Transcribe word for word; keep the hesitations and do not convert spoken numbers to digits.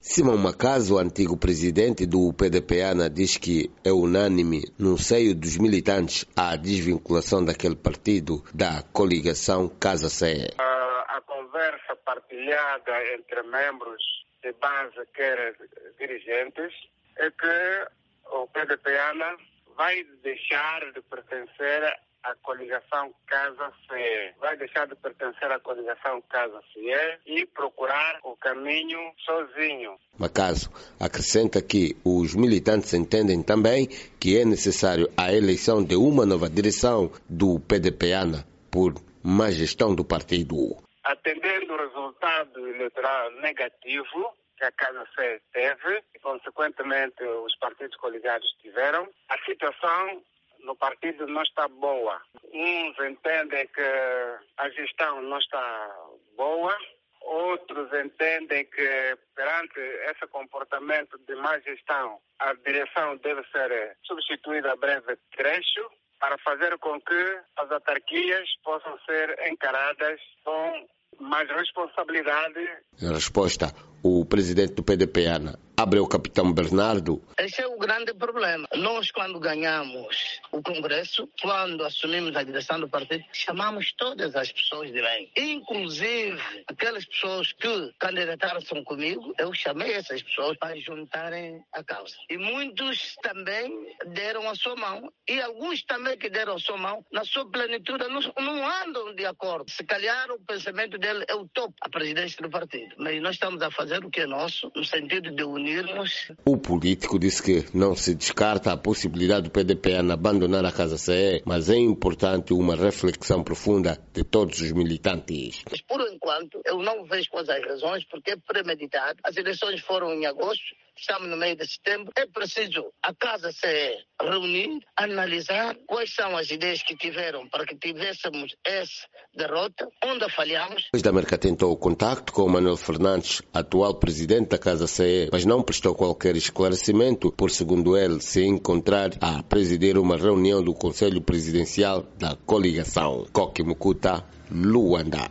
Simão Makazo, antigo presidente do P D P A N A, diz que é unânime no seio dos militantes a desvinculação daquele partido da coligação Casa-C E. A, a conversa partilhada entre membros de base, quer dirigentes, é que o P D P A N A vai deixar de pertencer à coligação Casa-C E. Vai deixar de pertencer à coligação Casa-C E e procurar o caminho sozinho. Makazo acrescenta que os militantes entendem também que é necessário a eleição de uma nova direção do P D P A N A por má gestão do partido. Atendendo o resultado eleitoral negativo que a Casa-C E teve e, consequentemente, os partidos coligados tiveram, a situação no partido não está boa. Uns entendem que a gestão não está boa, outros entendem que, perante esse comportamento de má gestão, a direção deve ser substituída a breve trecho para fazer com que as autarquias possam ser encaradas com mais responsabilidade. Em resposta, o presidente do P D P A N A, Abreu Capitão Bernardo. Esse é o grande problema. Nós, quando ganhamos o Congresso, quando assumimos a direção do partido, chamamos todas as pessoas de bem. Inclusive, aquelas pessoas que candidataram-se comigo, eu chamei essas pessoas para juntarem a causa. E muitos também deram a sua mão. E alguns também que deram a sua mão, na sua plenitude, não, não andam de acordo. Se calhar o pensamento dele é o topo, a presidência do partido. Mas nós estamos a fazer o que é nosso, no sentido de unir. O político disse que não se descarta a possibilidade do P D P A N A abandonar a Casa-C E, mas é importante uma reflexão profunda de todos os militantes. Mas por enquanto eu não vejo quais as razões, porque é premeditado. As eleições foram em agosto, estamos no meio de setembro. É preciso a Casa-C E reunir, analisar quais são as ideias que tiveram para que tivéssemos essa derrota, onde falhamos. Depois da América tentou o contacto com o Manuel Fernandes, atual presidente da Casa-C E, mas não prestou qualquer esclarecimento por, segundo ele, se encontrar a presidir uma reunião do Conselho Presidencial da coligação. Coque Mucuta, Luanda.